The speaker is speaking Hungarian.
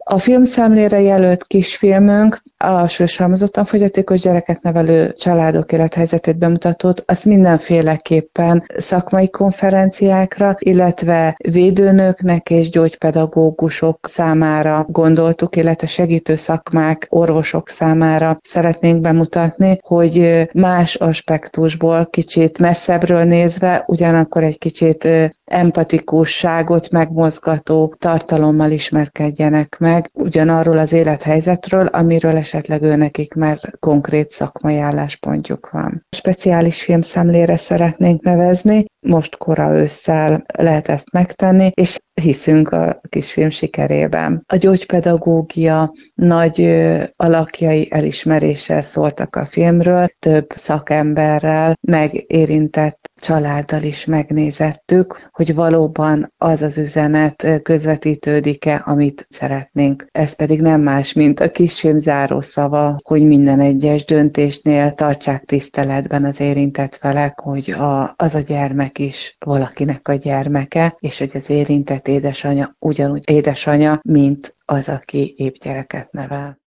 A filmszemlére jelölt kisfilmünk a súlyosan fogyatékos gyereket nevelő családok élethelyzetét bemutatott, azt mindenféleképpen szakmai konferenciákra, illetve védőnöknek és gyógypedagógusok számára gondoltuk, illetve segítő szakmák, orvosok számára szeretnénk bemutatni, hogy más aspektusból kicsit messzebbről nézve, ugyanakkor egy kicsit empatikusságot megmozgató tartalommal ismerkedjenek meg ugyanarról az élethelyzetről, amiről esetleg őnekik már konkrét szakmai álláspontjuk van. Speciális filmszemlére szeretnénk nevezni, most kora ősszel lehet ezt megtenni, és hiszünk a kisfilm sikerében. A gyógypedagógia nagy alakjai elismeréssel szóltak a filmről, több szakemberrel, megérintett családdal is megnézettük, hogy valóban az az üzenet közvetítődik-e, amit szeretnénk. Ez pedig nem más, mint a kisfilm zárószava, hogy minden egyes döntésnél tartsák tiszteletben az érintett felek, hogy az a gyermek is valakinek a gyermeke, és hogy az érintett édesanyja ugyanúgy édesanyja, mint az, aki épp gyereket nevel.